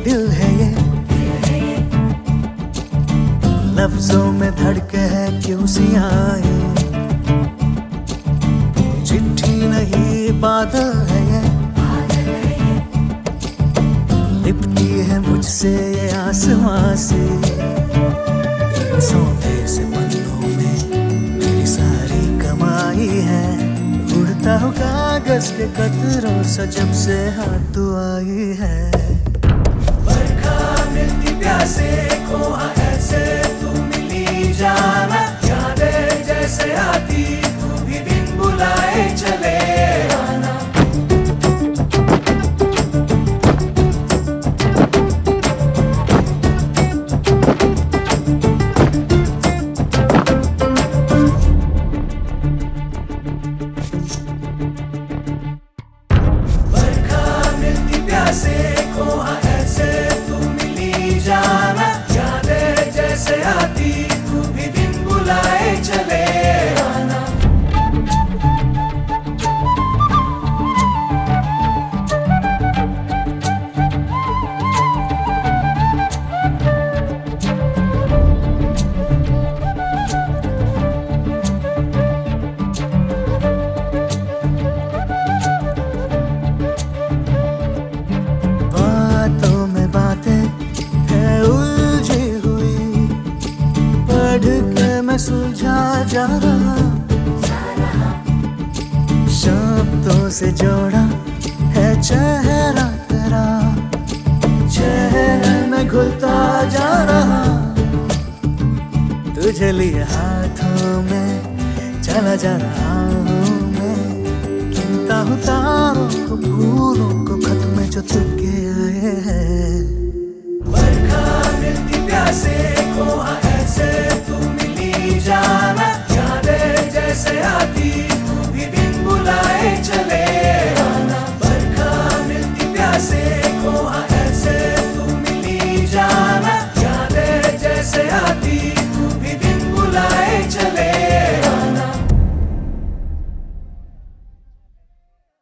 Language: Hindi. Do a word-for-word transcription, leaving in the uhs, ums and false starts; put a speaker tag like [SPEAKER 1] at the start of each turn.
[SPEAKER 1] दिल है ये, लफ्जों में धड़के है क्यों सी आए, चिट्ठी नहीं बादल है ये, लिपटी है मुझसे ये आसमां से, सौदे से पन्नों में मेरी सारी कमाई है, उड़ता हूँ कागज के कतरों से जब से हाथ तू आई है। बरखा मिलती प्यासे को ऐसे तू मिली जाना, यादें जैसे आती तू भी बिन बुलाए चले आना। ऐसे को ऐसे तू मिली जाना, यादें जैसे आती तू भी बिन बुलाए चले आना। बातों में बातें है उलझी हुई, पढ़ के मैं सुलझा जा रहा, शब्दों से जोड़ा है चेहरा तेरा, चेहरे में घुलता जा रहा, तुझे लिए हाथों में चला जा रहा हूँ मैं, गिनता हूँ तारों को फूलों को खत में जो तुझके आए हैं। बरखा मिलती प्यासे को ऐसे तू मिली जाना, यादें जैसे आती तू भी बिन बुलाए चले आना। बरखा मिलती प्यासे